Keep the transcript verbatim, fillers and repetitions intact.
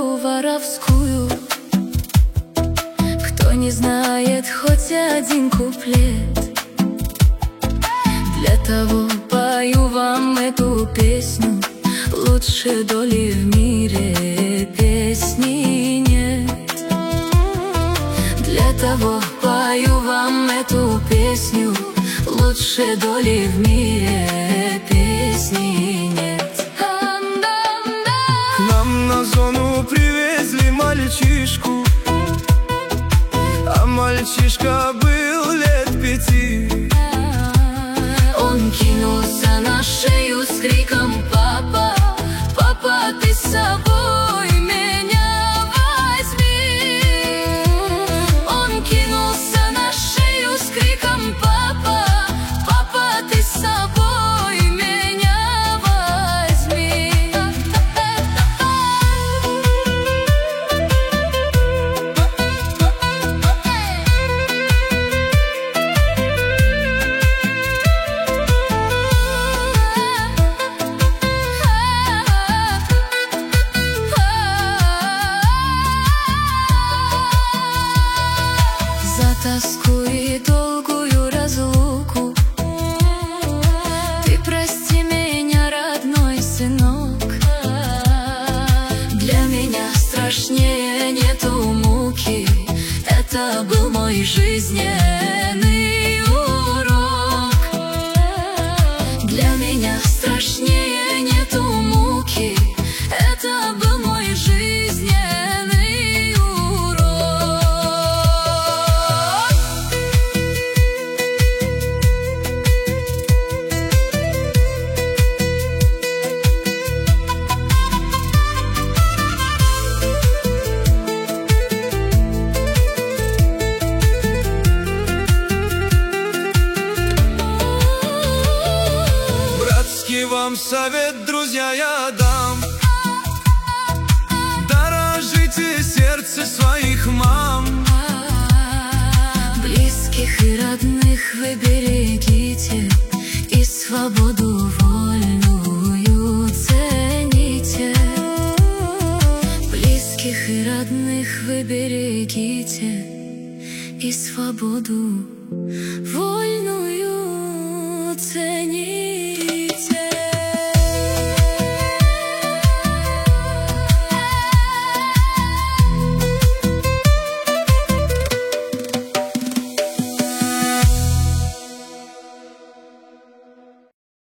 свою воровскую. Кто не знает хоть один куплет, для того пою вам эту песню. Лучше доли в мире песни нет. Для того пою вам эту песню. Лучше доли в мире песни нет. К нам на зону привезли мальчишку, а мальчишка был лет пяти. Он кинулся на шею с криком: «Папа, папа, ты с собой меня возьми!» Он кинулся на шею с криком: «Папа, папа, ты с собой меня возьми!» За тоску и долгую разлуку ты прости меня, родной сынок. Для меня страшнее нету муки. Это был мой жизненный урок. Для меня страшнее нету муки. Это был мой жизненный урок. Братский вам совет, друзья, я дам: дорожите сердце своих мам. Близких и родных вы берегите, и свободу вольную цените. Близких и родных вы берегите, и свободу вольную цените.